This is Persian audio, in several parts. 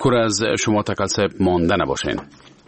مشکور از شما تکلسب مانده نباشین.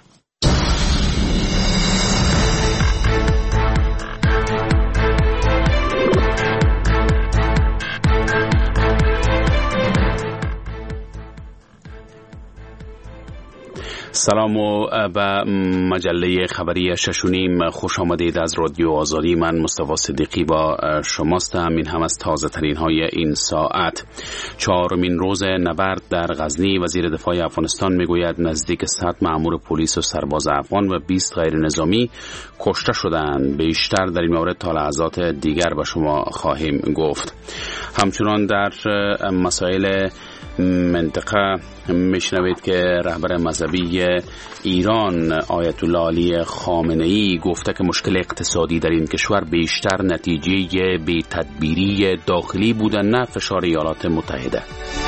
سلام و به مجله خبری 6.5 خوش آمدید از رادیو آزادی. من مصطفی صدیقی با شماستم. این هم از تازه ترین های این ساعت. 4مین روز نبرد در غزنی. وزیر دفاع افغانستان میگوید نزدیک 100 مأمور پلیس و سرباز افغان و 20 غیر نظامی کشته شدند. بیشتر در این مورد تا لحظات دیگر به شما خواهیم گفت. همچنان در مسائل منطقه میشنوید که رهبر مذهبی ایران آیت الله علی خامنه‌ای گفته که مشکل اقتصادی در این کشور بیشتر نتیجه بی تدبیری داخلی بوده نه فشار ایالات متحده.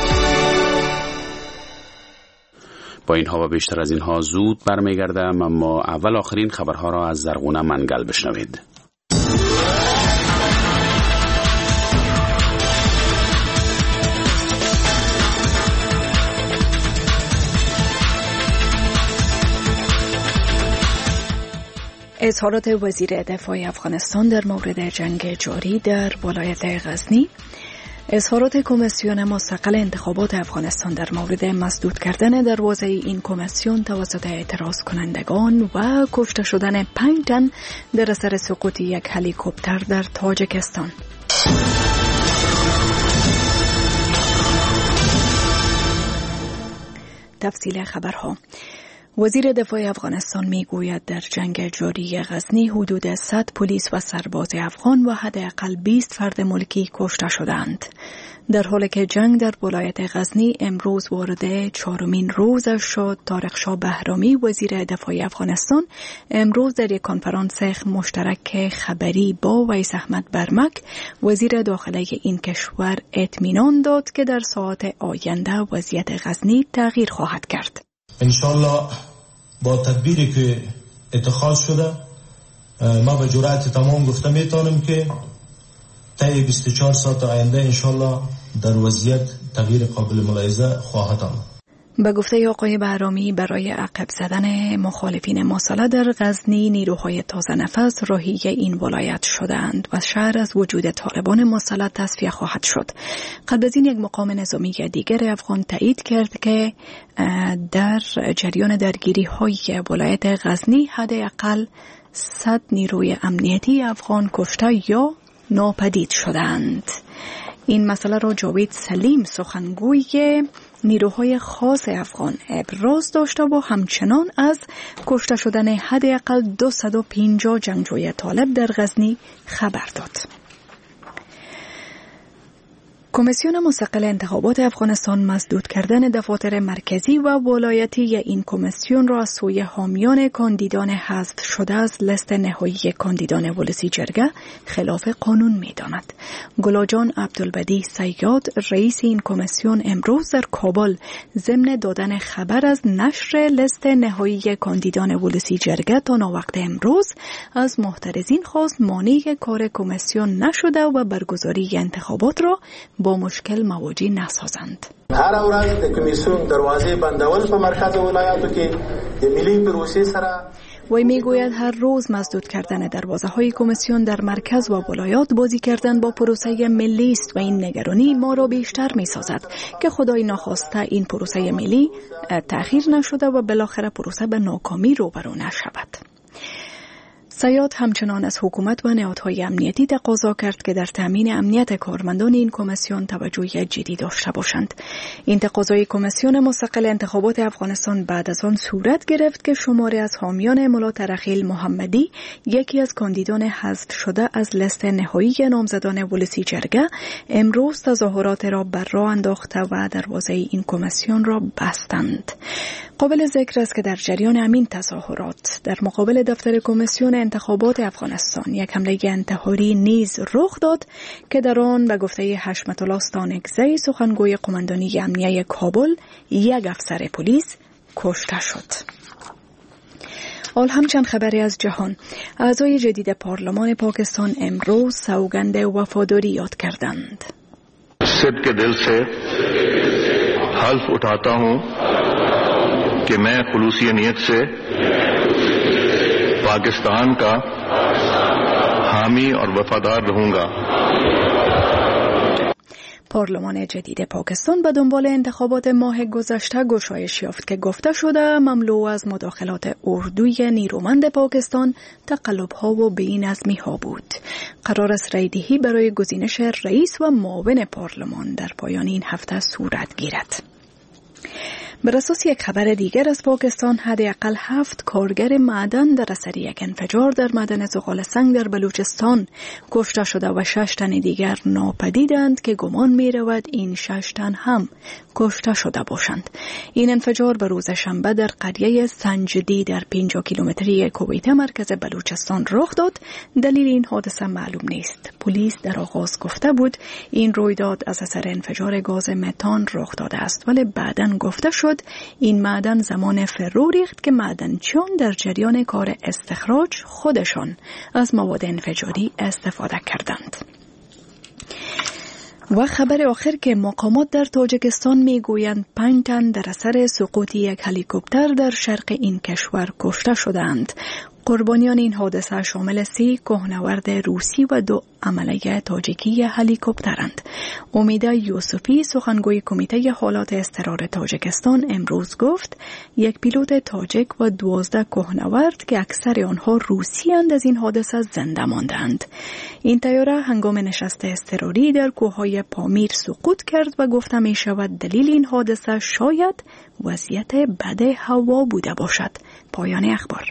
با اینها و بیشتر از اینها زود برمیگردم، اما اول آخرین خبرها را از زرغونه منگل بشنوید. اظهارات وزیر دفاع افغانستان در مورد جنگ جاری در ولایت غزنی، اظهارات کمیسیون مستقل انتخابات افغانستان در مورد مسدود کردن دروازه این کمیسیون توسط اعتراض کنندگان و کشته شدن 5 تن در اثر سقوط یک هلیکوپتر در تاجیکستان. تفصیل خبرها. وزیر دفاع افغانستان میگوید در جنگ جاری غزنی حدود 100 پلیس و سرباز افغان و حداقل 20 فرد ملکی کشته شدند. در حالی که جنگ در ولایت غزنی امروز وارد 4مین روزش شد، طارق شاه بهرامی وزیر دفاع افغانستان امروز در یک کنفرانس مشترک خبری با ویس احمد برمک وزیر داخله این کشور اطمینان داد که در ساعات آینده وضعیت غزنی تغییر خواهد کرد. انشالله با تدبیری که اتخاذ شده ما به جرأت تمام گفته میتونم که طی 24 ساعت آینده انشالله در وضعیت تغییر قابل ملاحظه خواهد آمد. به گفته آقای بهرامی برای عقب زدن مخالفین مسلح در غزنی نیروهای تازه نفس راهی این ولایت شدند و شهر از وجود طالبان مسلح تصفیه خواهد شد. قبل از این یک مقام نظامی دیگر افغان تایید کرد که در جریان درگیری های ولایت غزنی حداقل 100 نیروی امنیتی افغان کشته یا ناپدید شدند. این مسئله را جاوید سلیم سخنگوی نیروهای خاص افغان ابراز داشته و همچنان از کشته شدن حداقل 250 جنگجوی طالب در غزنی خبر داد. کمیسیون مستقل انتخابات افغانستان مسدود کردن دفاتر مرکزی و ولایتی این کمیسیون را از سوی حامیان کاندیدان حذف شده از لیست نهایی کاندیدان ولسی جرگه خلاف قانون می‌داند. گلاجان عبدالبدی صیاد رئیس این کمیسیون امروز در کابل ضمن دادن خبر از نشر لیست نهایی کاندیدان ولسی جرگه تا ناوقت امروز از محترزین خواست مانع کار کمیسیون نشده و برگزاری انتخابات را با مشکل مواجه نسازند. هر ورځ د کمیسیون دروازې بندول په مرکز ولایاتو کې د ملي پروسې سره وی میگوید هر روز مسدود کردن دروازه های کمیسیون در مرکز و ولایات بازی کردن با پروسه ملی است و این نگرانی ما را بیشتر می سازد که خدای ناخواسته این پروسه ملی تأخیر نشده و بالاخره پروسه به ناکامی روبرو نشود. صیاد همچنان از حکومت و نهادهای امنیتی تقاضا کرد که در تامین امنیت کارمندان این کمیسیون توجه جدی داشته باشند. این تقاضای کمیسیون مستقل انتخابات افغانستان بعد از آن صورت گرفت که شماری از حامیان ملا ترخیل محمدی، یکی از کاندیدان حذف شده از لیست نهایی نامزدان ولسی جرگه، امروز تظاهرات را بر راه انداخته و دروازه این کمیسیون را بستند. قابل ذکر است که در جریان همین تظاهرات در مقابل دفتر کمیسیون انتخابات افغانستان یک حمله انتحاری نیز رخ داد که در آن به گفته حشمت الله ستانکزی سخنگوی قماندانی امنیه کابل یک افسر پلیس کشته شد. حال همچند خبری از جهان. اعضای جدید پارلمان پاکستان امروز سوگند وفاداری یاد کردند. صدق دل سے حلف اٹھاتا ہوں कि मैं खुलूसी नियत से पाकिस्तान का हामी और वफादार रहूंगा. پارلمان جدید پاکستان به دنبال انتخابات ماه گذشته گشایش یافت که گفته شده مملو از مداخلات اردوی نیرومند پاکستان، تقلب‌ها و بی‌نظمی‌ها بود. قرار است رایدهی برای گزینش رئیس و معاون پارلمان در پایان این هفته صورت گیرد. بر اساس یک خبر دیگر از پاکستان، حداقل 7 کارگر معدن در اثر یک انفجار در معدن زغال سنگ در بلوچستان کشته شده و 6 تن دیگر ناپدیدند که گمان می رود این 6 تن هم کشته شده باشند. این انفجار به روز شنبه در قریه سنجدی در 50 کیلومتری کویته مرکز بلوچستان رخ داد. دلیل این حادثه معلوم نیست. پلیس در آغاز گفته بود این رویداد از اثر انفجار گاز متان رخ داده است، ولی بعداً گفته شد این معدن زمان فرو ریخت که معدنچیان در جریان کار استخراج خودشان از مواد انفجاری استفاده کردند. و خبر آخر که مقامات در تاجیکستان میگویند 5 تن در اثر سقوط یک هلیکوپتر در شرق این کشور کشته شدند. قربانیان این حادثه شامل 3 کوهنورد روسی و 2 عمله تاجیکی هلیکوپترند. امیده یوسفی سخنگوی کمیته حالات اضطرار تاجیکستان امروز گفت یک پیلوت تاجیک و 12 کوهنورد که اکثر آنها روسی اند از این حادثه زنده ماندند. این طیاره هنگام نشست اضطراری در کوههای پامیر سقوط کرد و گفته می شود دلیل این حادثه شاید وضعیت بد هوا بوده باشد. پایان اخبار.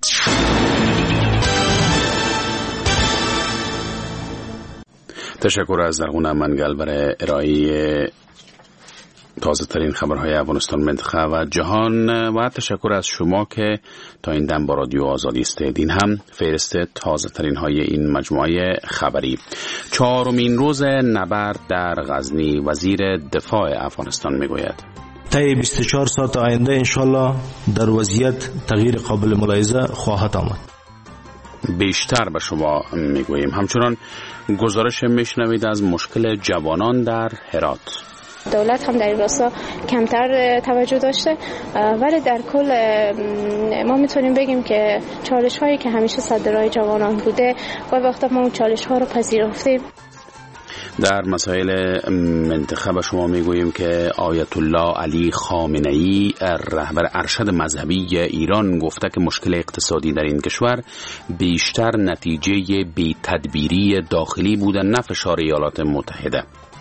تشکر از زرغون منگل برای ارائه تازه ترین خبرهای افغانستان، منطقه و جهان و تشکر از شما که تا این دم با رادیو آزادی استید. این هم فهرست تازه ترین های این مجموعه خبری. 4مین روز نبرد در غزنی. وزیر دفاع افغانستان میگوید طی 24 ساعت آینده انشالله در وضعیت تغییر قابل ملاحظه خواهد آمد. بیشتر به شما میگوییم. همچنان گزارش میشنوید از مشکل جوانان در هرات. دولت هم در این راستا کمتر توجه داشته، ولی در کل ما میتونیم بگیم که چالش هایی که همیشه صدرای جوانان بوده و وقتا ما اون چالش ها رو پذیرفتیم. در مسائل منطقه به شما میگوییم که آیت الله علی خامنه‌ای رهبر ارشد مذهبی ایران گفته که مشکل اقتصادی در این کشور بیشتر نتیجه بی تدبیری داخلی بوده نه فشار ایالات متحده.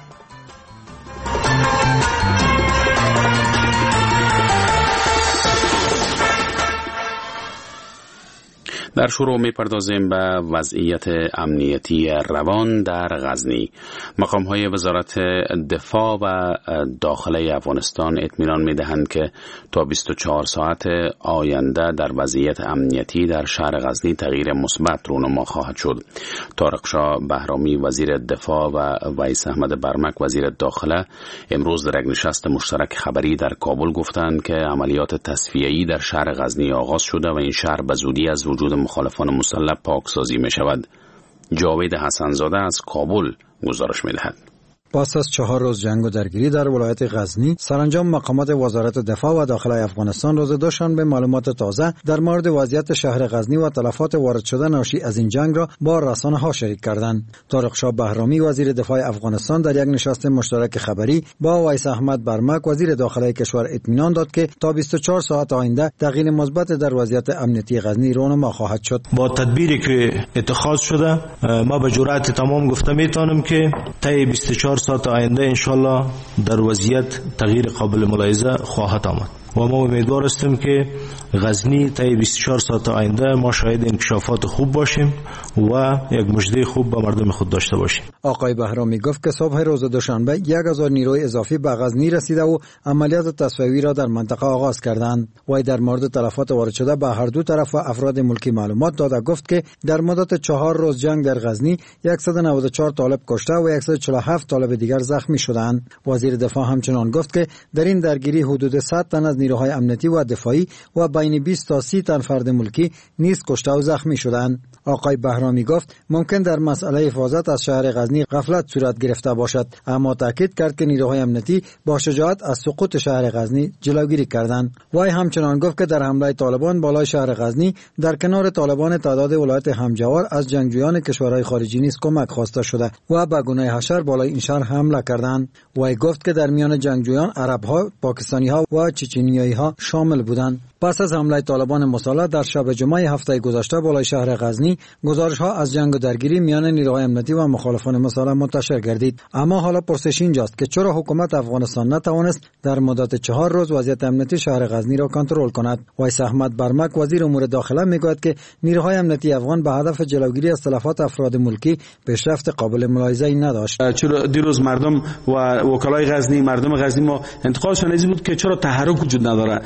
در شروع می‌پردازیم به وضعیت امنیتی روان در غزنی. مقام‌های وزارت دفاع و داخله افغانستان اطمینان می‌دهند که تا 24 ساعت آینده در وضعیت امنیتی در شهر غزنی تغییر مثبت رونما خواهد شد. طارق شاه بهرامی وزیر دفاع و ویس احمد برمک وزیر داخله امروز در یک نشست مشترک خبری در کابل گفتند که عملیات تصفیه‌ای در شهر غزنی آغاز شده و این شهر به زودی از وجود مخالفان مسلح پاکسازی می شود. جاوید حسنزاده از کابل گزارش می دهد. پس از 4 روز جنگ و درگیری در ولایت غزنی، سرانجام مقامات وزارت دفاع و داخله افغانستان روز دوشنبه معلومات تازه در مورد وضعیت شهر غزنی و تلفات وارد شده ناشی از این جنگ را با رسانه‌ها شریک کردند. طارق شاه بهرامی وزیر دفاع افغانستان در یک نشست مشترک خبری با ویس احمد برمک وزیر داخله کشور اطمینان داد که تا 24 ساعت آینده تغییر مثبت در وضعیت امنیتی غزنی رونما خواهد شد. با تدبیری که اتخاذ شده ما به جرأت تمام گفته میتونم که طی 24 ساعت آینده انشالله در وضعیت تغییر قابل ملاحظه خواهد آمد و ما امیدوار هستیم که غزنی طی 24 ساعت آینده ما شاهد انکشافات خوب باشیم و یک مژده خوب به مردم خود داشته باشیم. آقای بهرامی گفت که صبح روز دوشنبه 1000 نیروی اضافی به غزنی رسیده و عملیات تصفیه‌ای را در منطقه آغاز کردند. و در مورد تلفات وارد شده به هر دو طرف و افراد ملکی معلومات داده گفت که در مدت 4 روز جنگ در غزنی 194 طالب کشته و 147 طالب دیگر زخمی شدند. وزیر دفاع همچنان گفت که در این درگیری حدود 100 تن از نیروهای امنیتی و دفاعی و بین 20 تا 30 تن فرد ملکی نیز کشته و زخمی شدند. آقای بهرامی گفت ممکن در مسئله حفاظت از شهر غزنی غفلت صورت گرفته باشد، اما تاکید کرد که نیروهای امنیتی با شجاعت از سقوط شهر غزنی جلوگیری کردند. وی همچنان گفت که در حمله طالبان بالای شهر غزنی در کنار طالبان تعداد ولایت همجوار از جنگجویان کشورهای خارجی نیز کمک خواسته شده و به گونه حشر بالای این شهر حمله کردند. وی گفت که در میان جنگجویان عرب‌ها، پاکستانی‌ها و چچنیایی‌ها شامل بودند. پس از حمله طالبان مسلح در شب جمعه هفته گذشته بالای شهر غزنی، گزارش‌ها از جنگ و درگیری میان نیروهای امنیتی و مخالفان مسلح منتشر گردید. اما حالا پرسش اینجاست که چرا حکومت افغانستان نتوانست در مدت 4 روز وضعیت امنیتی شهر غزنی را کنترل کند؟ ویس احمد برمک وزیر امور داخله میگوید که نیروهای امنیتی افغان به هدف جلوگیری از تلفات افراد ملکی پیشرفت قابل ملاحظه‌ای نداشت. چرا دیروز مردم و وکلای غزنی، مردم غزنی ما انتقادشون این بود که چرا تحرک وجود نداره،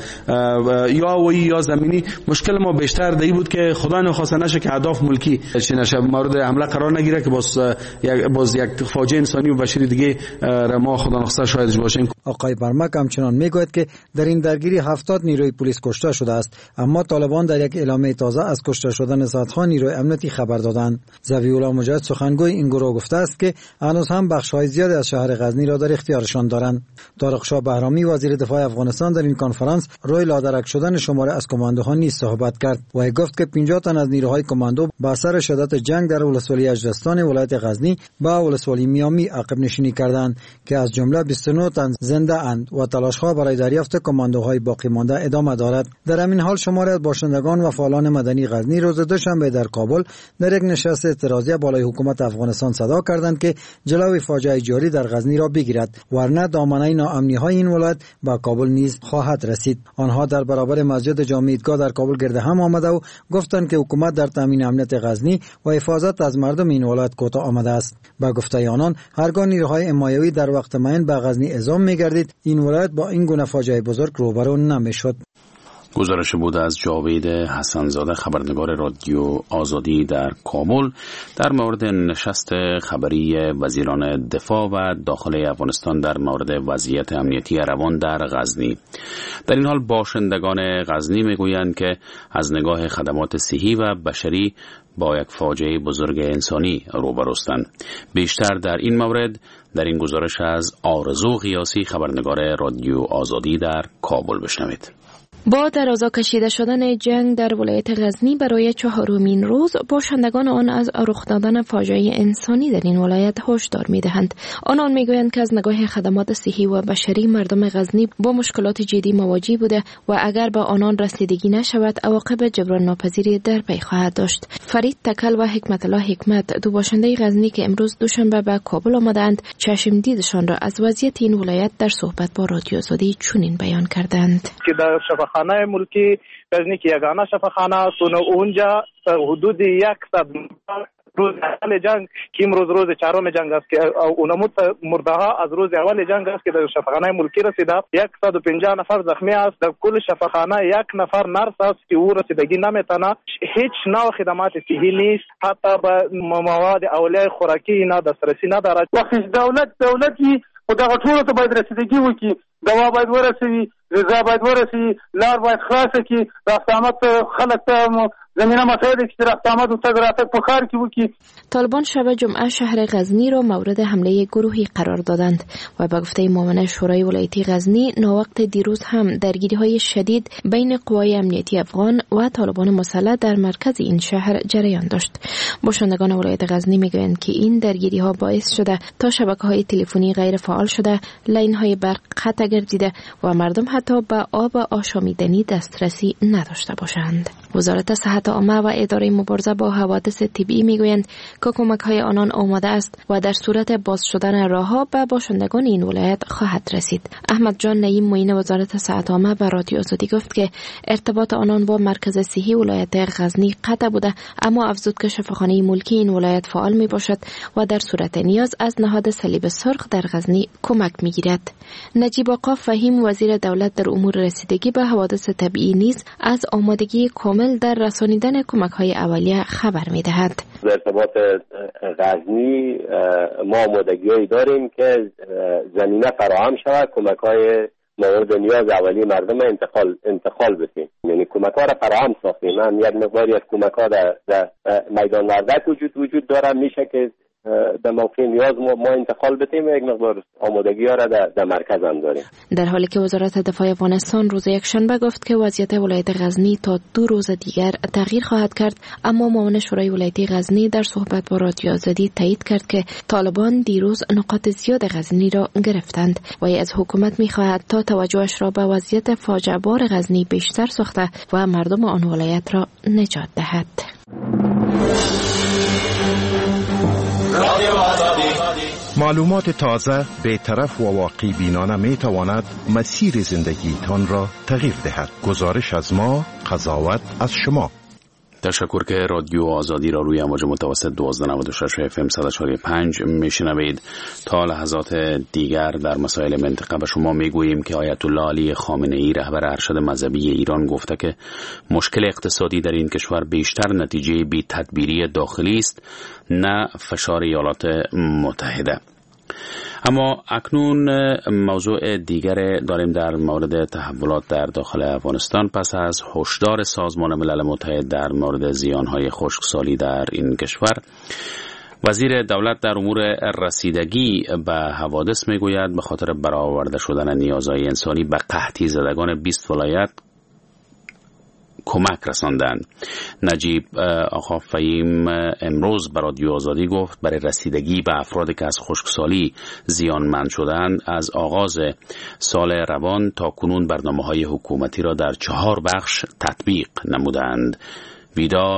یا هوایی یا زمینی. مشکل ما بیشتر دی بود که خدا نخواسته نشه که اهداف ملکی چی نشه، مورد حمله قرار نگیره که باز یک فاجعه انسانی و بشری دیگه ما خدا نخواسته شاهدش باشیم. آقای برمک همچنان میگوید که در این درگیری 70 نیروی پلیس کشته شده است، اما طالبان در یک اعلامیه تازه از کشته شدن صدها نیروی امنیتی خبر دادند. ذبیح‌الله مجاهد سخنگوی این گروه گفته است که هنوز هم بخش‌های زیادی از شهر غزنی را در اختیارشان دارند. طارق شاه بهرامی وزیر دفاع افغانستان در این کنفرانس روی لادرک شدن شماره از کماندوها نیز صحبت کرد و گفت که 50 تن از نیروهای کماندو به اثر شدت جنگ در ولسوالی اجدستان ولایت غزنی به ولسوالی میامی عقب نشینی کردند که از جمله 29 تن زنده اند و تلاش‌ها برای دریافت کماندوهای باقی مانده ادامه دارد. در همین حال شماری از باشندگان و فعالان مدنی غزنی روز دوشنبه در کابل در یک نشست اعتراضی بالای حکومت افغانستان صدا کردند که جلوی فاجعه جاری در غزنی را بگیرد، ورنه دامنه ناامنی‌های این ولایت به کابل نیز خواهد رسید. آنها در برابر مسجد جامع عیدگاه در کابل گرد هم آمده و گفتند که حکومت در تامین امنیت غزنی و حفاظت از مردم این ولایت کوتاه آمده است. با گفته آنان هرگاه نیروهای حمایوی در وقت معین به غزنی اعزام می‌گردید، این ولایت با این گونه فاجعه بزرگ روبرو نمی‌شد. گزارش بود از جاوید حسنزاده، خبرنگار رادیو آزادی در کابل، در مورد نشست خبری وزیران دفاع و داخلی افغانستان در مورد وضعیت امنیتی روان در غزنی. در این حال باشندگان غزنی میگویند که از نگاه خدمات صحی و بشری با یک فاجعه بزرگ انسانی روبروستند. بیشتر در این مورد در این گزارش از آرزو غیاسی، خبرنگار رادیو آزادی در کابل بشنوید. با درازا کشیده شدن جنگ در ولایت غزنی برای 4مین روز، باشندگان آن از رخ دادن فاجعه انسانی در این ولایت هشدار می‌دهند. آنان می‌گویند که از نگاه خدمات صحی و بشری مردم غزنی با مشکلات جدی مواجه بوده و اگر به آنان رسیدگی نشود عواقب جبران ناپذیری در پی خواهد داشت. فرید تکل و حکمت الله حکمت، دو باشنده غزنی که امروز دوشنبه به کابل آمدند، چشم دیدشان را از وضعیت این ولایت در صحبت با رادیو آزادی چنین بیان کردند. شفاخانه ملکی غزنی که یگانه شفاخانه است و اونجا حدود 100 روز اول جنگ که امروز روز 4 جنگ است که اونموت مرده ها از روز اول جنگ است که در شفاخانه ملکی رسیده. 150 نفر زخمی است. در کل شفاخانه 1 نفر نرس است که او رسیدگی نمیتونه. هیچ نوع خدمات صحی نیست، حتی به مواد اولیه خوراکی اینا دسترسی ندارد. وقتی دولتی و دغه ټولو ته باید رسیدگی وکړي، دوا باید ورسوي، غذا باید ورسوي، لار باید خلاصه کړي، رفت آمد خلک ته زمینه مساعد که رفت آمد و تگ راتگ په ښار کې وکړي. طالبان شب جمعه شهر غزنی را مورد حمله گروهی قرار دادند و به گفته معاون شورای ولایتی غزنی ناوقت دیروز هم درگیری‌های شدید بین قوای امنیتی افغان و طالبان مسلح در مرکز این شهر جریان داشت. باشندگان ولایت غزنی میگویند که این درگیری‌ها باعث شده تا شبکه‌های تلفنی غیر فعال شده، لاین‌های برق قطع گردیده و مردم حتی به آب آشامیدنی دسترسی نداشته باشند. وزارت صحت عامه و اداره مبارزه با حوادث طبیعی میگویند که کمک‌های آنان آماده است و در صورت باز شدن راه‌ها به باشندگان این ولایت خواهد رسید. احمد جان نعیم معین وزارت صحت عامه به رادیو آزادی گفت که ارتباط آنان با مرکز صحی ولایت غزنی قطع بوده، اما افزود که شفاخانه ملکی این ولایت فعال می باشد و در صورت نیاز از نهاد صلیب سرخ در غزنی کمک میگیرد. نجیب آقا فهیم وزیر دولت در امور رسیدگی به حوادث طبیعی نیز از آمادگی کامل در رسانیدن کمک‌های اولیه خبر می‌دهد. در ارتباط غزنی ما آمادگی‌هایی داریم که زمینه فراهم شود کمک‌های مورد نیاز اولیه مردم انتقال بسیم، یعنی کمک ها را فراهم ساختیم. هم یک مقداری از کمک ها در میدان وردک وجود داره، میشه که در موقع نیاز ما انتقال بدیم و یک مقدار آمادگی ها را در مرکز هم داریم. در حالی که وزارت دفاع افغانستان روز یکشنبه گفت که وضعیت ولایت غزنی تا 2 روز دیگر تغییر خواهد کرد، اما معاون شورای ولایتی غزنی در صحبت با رادیو آزادی تایید کرد که طالبان دیروز نقاط زیاد غزنی را گرفتند و از حکومت می‌خواهد تا توجهش را به وضعیت فاجعه بار غزنی بیشتر ساخته و مردم آن ولایت را نجات دهد. معلومات تازه، بی‌طرف و واقعی بینانه می تواند مسیر زندگیتان را تغییر دهد. گزارش از ما، قضاوت از شما. تشکر که رادیو آزادی را روی امواج متوسط 1296 FM 104.5 میشنوید. تا لحظات دیگر در مسائل منطقه به شما میگوییم که آیت الله علی خامنه ای رهبر ارشد مذهبی ایران گفته که مشکل اقتصادی در این کشور بیشتر نتیجه بی تدبیری داخلی است نه فشار ایالات متحده. اما اکنون موضوع دیگر داریم در مورد تحولات در داخل افغانستان. پس از هشدار سازمان ملل متحد در مورد زیانهای خشکسالی در این کشور، وزیر دولت در امور رسیدگی به حوادث میگوید به خاطر برآورده شدن نیازهای انسانی به قحطی زدگان 20 ولایت کمک رساندند. نجیب آقا فهیم امروز به رادیو آزادی گفت برای رسیدگی به افرادی که از خشکسالی زیانمند شدند از آغاز سال روان تا کنون برنامه‌های حکومتی را در 4 بخش تطبیق نمودند. ویدا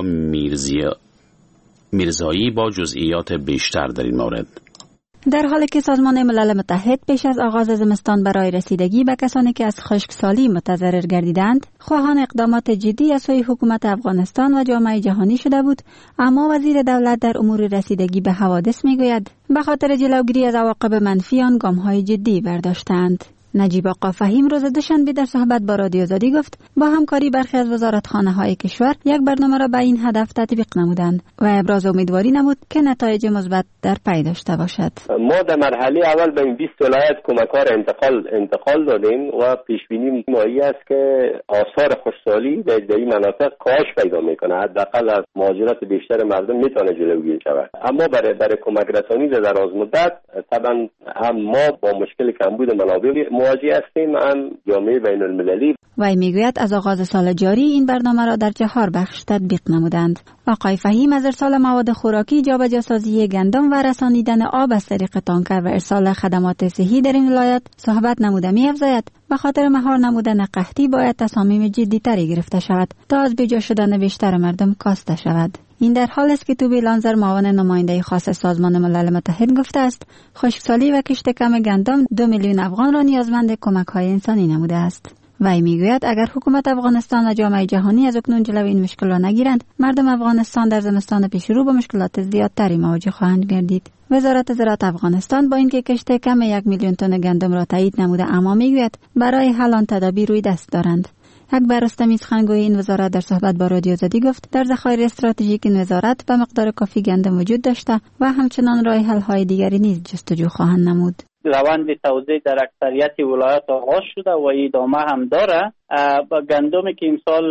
میرزایی با جزئیات بیشتر در این مورد. در حالی که سازمان ملل متحد پیش از آغاز زمستان برای رسیدگی به کسانی که از خشکسالی متضرر گردیدند خواهان اقدامات جدی از سوی حکومت افغانستان و جامعه جهانی شده بود، اما وزیر دولت در امور رسیدگی به حوادث میگوید به خاطر جلوگیری از عواقب منفی آن گام‌های جدی برداشتند. نجیب آقا فهیم روز دوشنبه در صحبت با رادیو آزادی گفت با همکاری برخی از وزارتخانه‌های کشور یک برنامه را به این هدف تطبیق نمودند و ابراز امیدواری نمود که نتایج مثبت در پی داشته باشد. ما در مرحله اول به این 20 ولایت کمک‌ها را انتقال دادیم و پیش بینی مایی است که آثار خشکسالی در این مناطق کاهش پیدا میکنه، حداقل از مهاجرت بیشتر مردم میتونه جلوگیری شود. اما برای کمک رسانی در دراز مدت طبعا هم ما با مشکل کمبود منابع مواجه هستیم، هم جامعه بین المللی. وی میگوید از آغاز سال جاری این برنامه را در 4 بخش تطبیق نمودند. آقای فهیم از ارسال مواد خوراکی، جابجاسازی گندم و رسانیدن آب از طریق تانکر و ارسال خدمات صحی در این ولایت صحبت نموده می‌افزاید به خاطر مهار نمودن قحطی باید تصامیم جدی‌تری گرفته شود تا از بجا شدن بیشتر مردم کاسته شود. این در حال است که توبی لانزر معاون نماینده خاص سازمان ملل متحد گفته است خشکسالی و کشت کم گندم 2 میلیون افغان را نیازمند کمک‌های انسانی نموده است. وی میگوید اگر حکومت افغانستان و جامعه جهانی از اکنون جلوی این مشکل را نگیرند، مردم افغانستان در زمستان پیشرو با مشکلات زیادتری مواجه خواهند گردید. وزارت زراعت افغانستان با اینکه کشت کم 1 میلیون تن گندم را تایید نموده، اما میگوید برای حل آن تدابیر روی دست دارند. اکبر رستمی سخنگوی این وزارت در صحبت با رادیو آزادی گفت در ذخایر استراتژیک این وزارت به مقدار کافی گندم وجود داشته و همچنان راه حل‌های دیگری نیز جستجو خواهند نمود. روند توزیع در اکثریت ولایات آغاز شده و ادامه هم داره. گندمی که امسال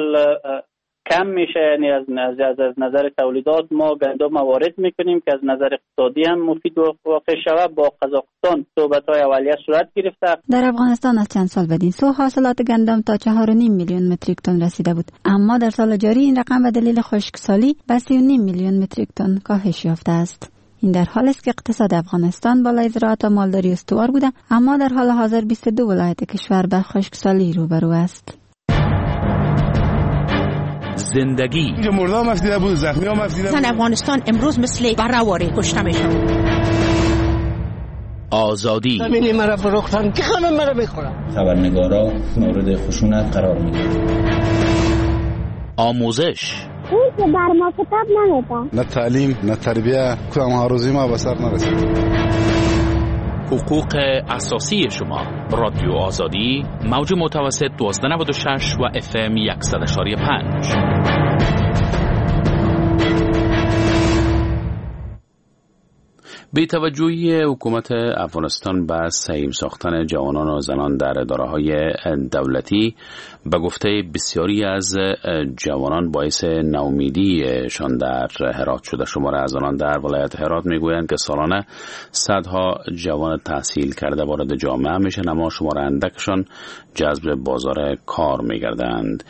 کم میشه، یعنی از نظر تولیدات ما گندم وارد میکنیم که از نظر اقتصادی هم مفید واقع شود. با قزاقستان صحبت‌های اولیه صورت گرفته. در افغانستان از چند سال بدین سو حاصلات گندم تا 4.5 میلیون متریک تن رسیده بود، اما در سال جاری این رقم به دلیل خشکسالی به 3.5 میلیون متریک تن کاهش یافته است. این در حال است که اقتصاد افغانستان بالای زراعت و مالداری استوار بوده، اما در حال حاضر 22 ولایت کشور به خشکسالی روبرو است. زندگی مردم مفیده بود، زخمی ها مفیده بود. زن افغانستان امروز مثل برهواری کشته میشن. آزادی زمینی مرا فروختن که همه مرا میخورن. خبرنگارا مورد خشونت قرار میگیرن. آموزش این که بر ما کتاب نمیدن، نه تعلیم نه تربیه، کدام هاروزی ما به سر نرسید. حقوق اساسی شما. رادیو آزادی موج متوسط 1296 و FM 100.5. به توجهی حکومت افغانستان به سهیم ساختن جوانان و زنان در اداره‌های دولتی، به گفته بسیاری از جوانان باعث ناامیدیشان در هرات شده. شماره از آنان در ولایت هرات میگویند که سالانه صدها جوان تحصیل کرده وارد جامعه میشن، اما شماره اندکشان جذب بازار کار میگردند.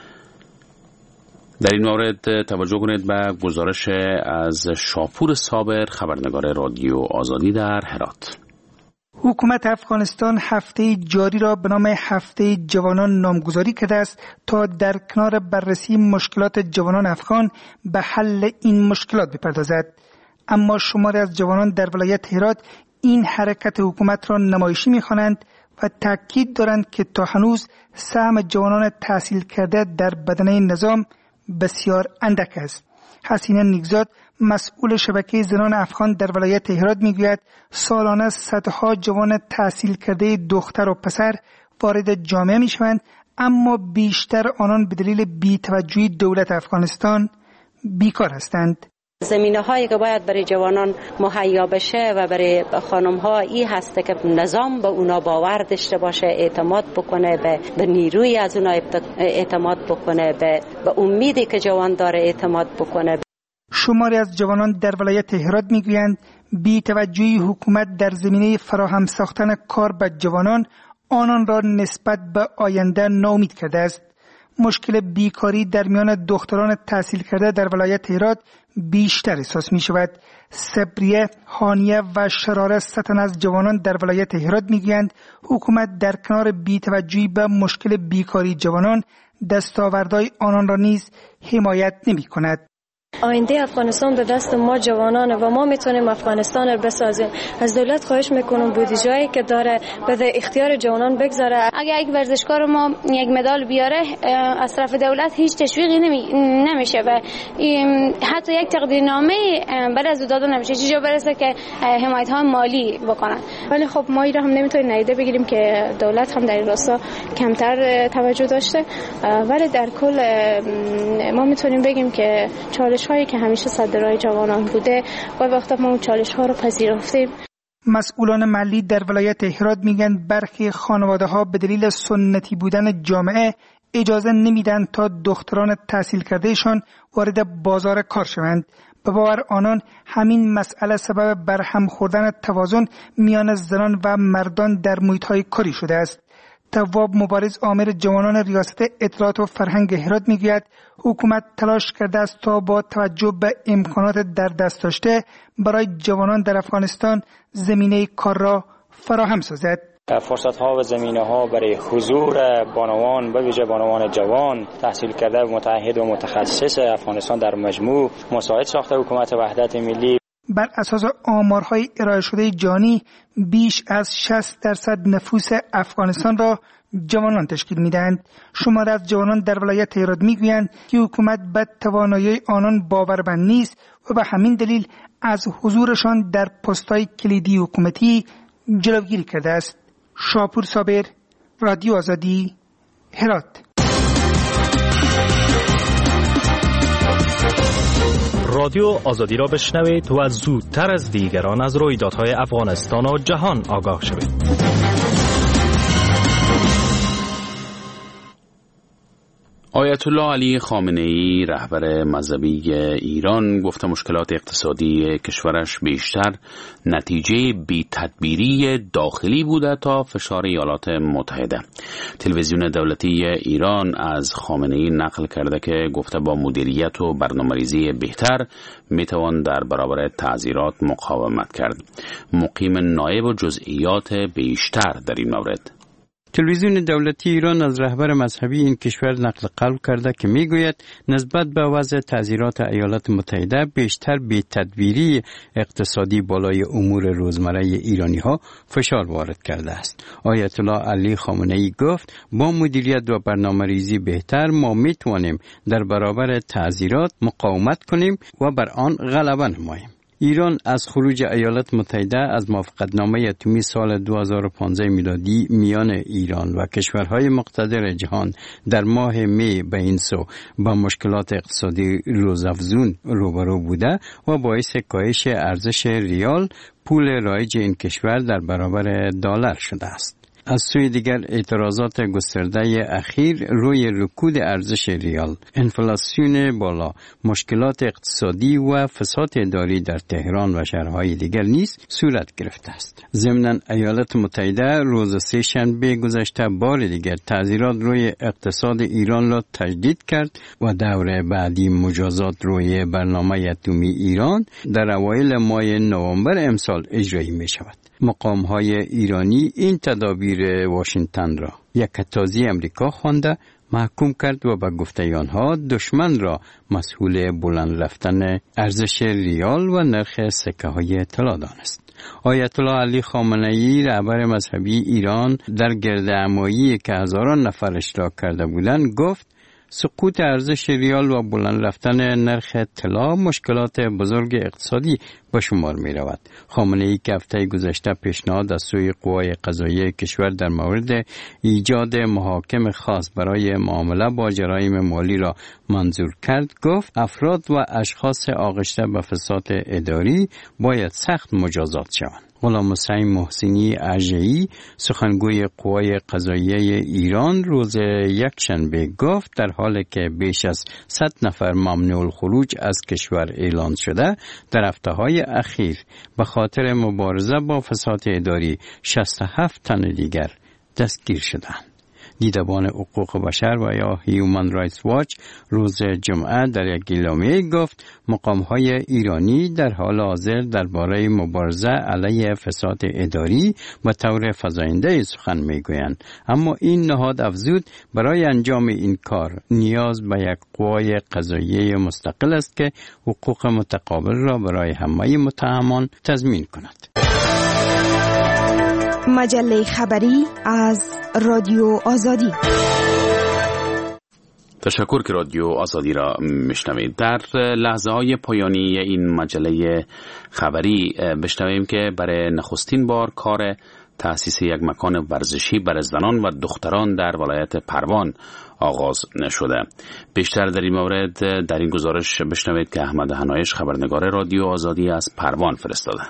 در این مورد توجه کنید به گزارش از شاپور صابر، خبرنگار رادیو آزادی در هرات. حکومت افغانستان هفته جاری را به نام هفته جوانان نامگذاری کرده است تا در کنار بررسی مشکلات جوانان افغان به حل این مشکلات بپردازد. اما شماری از جوانان در ولایت هرات این حرکت حکومت را نمایشی می‌خوانند و تاکید دارند که تا هنوز سهم جوانان تحصیل کرده در بدنه نظام بسیار اندک است. حسینه نیکزاد، مسئول شبکه زنان افغان در ولایت هرات میگوید سالانه صدها جوان تحصیل کرده دختر و پسر وارد جامعه میشوند، اما بیشتر آنان به دلیل بی‌توجهی دولت افغانستان بیکار هستند. زمینه‌هایی که باید برای جوانان مهیا بشه و برای خانم‌ها این هست که نظام به اونا باور داشته باشه، اعتماد بکنه، به نیروی از اونا اعتماد بکنه، به امیدی که جوان داره اعتماد بکنه. شماری از جوانان در ولایت هرات میگویند بی‌توجهی حکومت در زمینه فراهم ساختن کار به جوانان آنان را نسبت به آینده ناامید کرده است. مشکل بیکاری در میان دختران تحصیل کرده در ولایت هرات بیشتر احساس می شود. صبریه، هانیه و شراره ستن از جوانان در ولایت هرات می گویند حکومت در کنار بی‌توجهی به مشکل بیکاری جوانان دستاوردهای آنان را نیز حمایت نمی کند. آینده افغانستان به دست ما جوانانه و ما میتونیم افغانستان رو بسازیم. از دولت خواهش میکنم بودجه‌ای که داره به اختیار جوانان بگذاره. اگر یک ورزشکار ما یک مدال بیاره از طرف دولت هیچ تشویقی نمیشه و حتی یک تقدیرنامه برای از داده نمیشه، چیزی برسه که حمایت های مالی بکنن. ولی خب ما این رو هم نمیتونیم نادیده بگیریم که دولت هم در این راستا کمتر توجه داشته، ولی در کل ما میتونیم بگیم که چالش هایی که همیشه صد راه جوانان بوده و وقتا ما اون چالش ها رو پذیرفتیم. مسئولان محلی در ولایت هرات میگن برخی خانواده ها به دلیل سنتی بودن جامعه اجازه نمیدن تا دختران تحصیل کردهشان وارد بازار کار شوند. به باور آنان همین مسئله سبب برهم خوردن توازن میان زنان و مردان در محیط های کاری شده است. تواب مبارز آمر جوانان ریاست اطلاعات و فرهنگ هرات میگوید حکومت تلاش کرده است تا با توجه به امکانات در دست داشته برای جوانان در افغانستان زمینه کار را فراهم سازد. فرصت‌ها و زمینه‌ها برای حضور بانوان، به ویژه بانوان جوان تحصیل کرده و متعهد و متخصص افغانستان در مجموع مساعد ساخته حکومت وحدت ملی. بر اساس آمارهای ارائه شده جهانی بیش از 60% نفوس افغانستان را جوانان تشکیل می‌دهند. شماری از جوانان در ولایت هرات می‌گویند که حکومت به توانایی آنان باورمند نیست و به همین دلیل از حضورشان در پست‌های کلیدی حکومتی جلوگیری کرده است. شاپور صابر، رادیو آزادی، هرات. رادیو آزادی را بشنوید و زودتر از دیگران از رویدادهای افغانستان و جهان آگاه شوید. آیت الله علی خامنه‌ای رهبر مذهبی ایران گفته مشکلات اقتصادی کشورش بیشتر نتیجه بی‌تدبیری داخلی بوده تا فشار ایالات متحده. تلویزیون دولتی ایران از خامنه‌ای نقل کرده که گفته با مدیریت و برنامه‌ریزی بهتر میتوان در برابر تعذیرات مقاومت کرد. مقیم نایب و جزئیات بیشتر در این مورد. تلویزیون دولتی ایران از رهبر مذهبی این کشور نقل قول کرده که میگوید نسبت به وضع تعزیرات ایالات متحده بیشتر بی‌تدبیری اقتصادی بالای امور روزمره ایرانی ها فشار وارد کرده است. آیت الله علی خامنه‌ای گفت با مدیریت و برنامه‌ریزی بهتر ما میتوانیم در برابر تعزیرات مقاومت کنیم و بر آن غلبه نماییم. ایران از خروج ایالات متحده از موافقتنامه اتمی سال 2015 میلادی میان ایران و کشورهای مقتدر جهان در ماه می به این سو با مشکلات اقتصادی روزافزون روبرو بوده و باعث کاهش ارزش ریال، پول رایج این کشور در برابر دلار شده است. از سوی دیگر اعتراضات گسترده اخیر روی رکود ارزش ریال، انفلاسیون بالا، مشکلات اقتصادی و فساد اداری در تهران و شهرهای دیگر نیز صورت گرفته است. ضمناً ایالات متحده روز سه‌شنبه گذشته بار دیگر تعزیرات روی اقتصاد ایران را تجدید کرد و دور بعدی مجازات روی برنامه اتمی ایران در اوایل ماه نوامبر امسال اجرایی می شود. مقام‌های ایرانی این تدابیر واشنگتن را یک کتازی امریکا خوانده محکوم کرد و به گفته آنها دشمن را مسئول بلند رفتن ارزش ریال و نرخ سکه‌های طلا دانست. آیت الله علی خامنه‌ای رهبر مذهبی ایران در گردهمایی که هزاران نفر اشتراک کرده بودند گفت سقوط ارزش ریال و بلند رفتن نرخ طلا مشکلات بزرگ اقتصادی به شمار می رود. خامنه‌ای که هفته گذشته پیشنهاد از سوی قوای قضاییه کشور در مورد ایجاد محاکم خاص برای معامله با جرایم مالی را منظور کرد گفت افراد و اشخاص آغشته به فساد اداری باید سخت مجازات شوند. غلام حسین محسنی اژه‌ای سخنگوی قوای قضاییه ایران روز یکشنبه گفت در حالی که بیش از 100 نفر ممنوع الخروج از کشور اعلان شده، در هفته‌های اخیر به خاطر مبارزه با فساد اداری 67 تن دیگر دستگیر شدند. دیدبان حقوق بشر و یا هیومن رایتس واچ روز جمعه در یک اعلامیه گفت مقام‌های ایرانی در حال حاضر درباره مبارزه علیه فساد اداری به طور فزاینده سخن میگویند، اما این نهاد افزود برای انجام این کار نیاز به یک قوای قضاییه مستقل است که حقوق متقابل را برای همه متهمان تضمین کند. مجله خبری از رادیو آزادی. تشکر که رادیو آزادی را میشنوید. در لحظه های پایانی این مجله خبری بشنویم که برای نخستین بار کار تأسیس یک مکان ورزشی برای زنان و دختران در ولایت پروان آغاز شده. بیشتر در این مورد در این گزارش بشنوید که احمد هنایش خبرنگار رادیو آزادی از پروان فرستاده.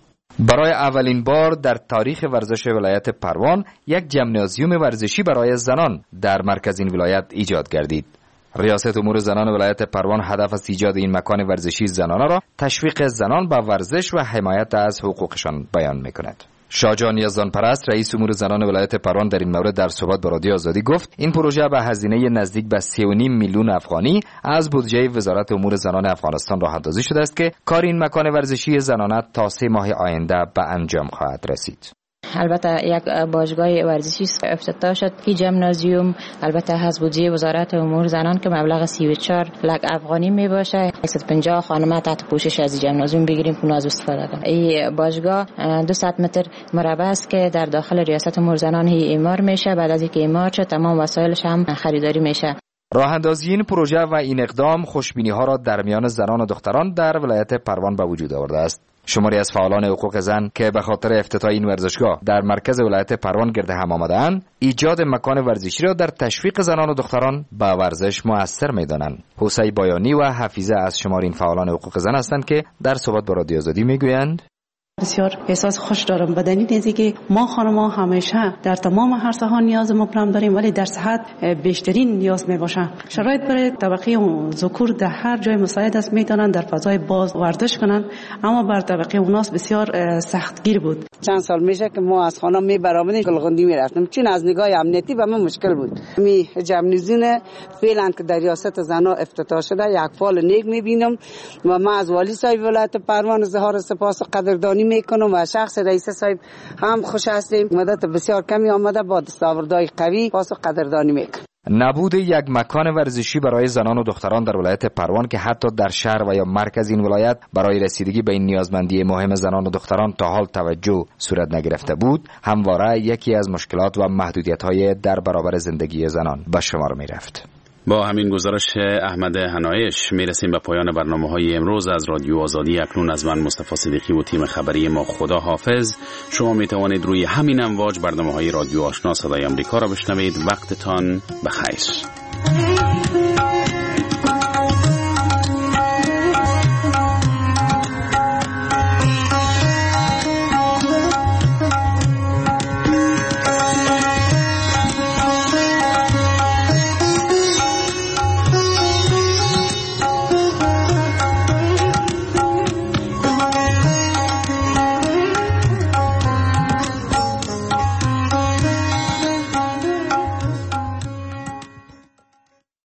برای اولین بار در تاریخ ورزش ولایت پروان یک جمنازیوم ورزشی برای زنان در مرکز این ولایت ایجاد گردید. ریاست امور زنان ولایت پروان هدف از ایجاد این مکان ورزشی زنانه را تشویق زنان به ورزش و حمایت از حقوقشان بیان می‌کند. شاهجان یزدان پرست رئیس امور زنان ولایت پروان در این مورد در صحبت با رادیو آزادی گفت این پروژه به هزینه نزدیک به 3.5 میلیون افغانی از بودجه وزارت امور زنان افغانستان راه اندازی شده است که کار این مکان ورزشی زنانه تا 3 ماه آینده به انجام خواهد رسید. البته یک باشگاه ورزشی افتتاح شد که جمنازیوم البته از بودجه وزارت امور زنان که مبلغ 34 لک افغانی می باشه. 150 خانم تحت پوشش از جمنازیوم بگیریم که از استفاده کنیم. این باشگاه 200 متر مربع است که در داخل ریاست امور زنان اعمار میشه. بعد از اینکه اعمار شد تمام وسایلش هم خریداری میشه. راه اندازی این پروژه و این اقدام خوشبینی ها را در میان زنان و دختران در ولایت پروان به وجود آورده است. شماری از فعالان حقوق زن که به خاطر افتتاح این ورزشگاه در مرکز ولایت پروان گرد هم آمده‌اند، ایجاد مکان ورزشی را در تشویق زنان و دختران به ورزش مؤثر می‌دانند. حسین بایانی و حفیظه از شمار این فعالان حقوق زن هستند که در صحبت با رادیو آزادی میگویند بسیار احساس خوش دارم به دلیل اینکه که ما خانم‌ها همیشه در تمام عرصه‌ها نیاز مبرم داریم، ولی در صحت بیشترین نیاز میباشن. شرایط برای طبقه ذکور در هر جای مساعد است، میتونن در فضای باز ورزش کنن، اما بر طبقه اوناس بسیار سختگیر بود. چند سال میشه که ما از خانم میبرامدیم گلغندی میرفتیم، چون از نگاه امنیتی به ما مشکل بود. می جمنیزین فعلا که در ریاست زنا افتتاح شده یک فال نیک میبینم و ما از والی صاحب ولایت پروان اظهار سپاس و قدردانی میکنم و شخص رئیس صاحب هم خوش هستیم. مدت بسیار کمی آمده با دستاوردهای قوی پاس و قدردانی میکنم. نبود یک مکان ورزشی برای زنان و دختران در ولایت پروان که حتی در شهر و یا مرکز این ولایت برای رسیدگی به این نیازمندی مهم زنان و دختران تا حال توجه صورت نگرفته بود، همواره یکی از مشکلات و محدودیت‌های در برابر زندگی زنان به شمار می‌رفت. با همین گزارش احمد هنایش میرسیم به پایان برنامه‌های امروز از رادیو آزادی. اکنون از من مصطفی صدیقی و تیم خبری ما خدا حافظ. شما می توانید روی همین امواج برنامه‌های رادیو آشنا صدای آمریکا را بشنوید. وقتتان بخیر.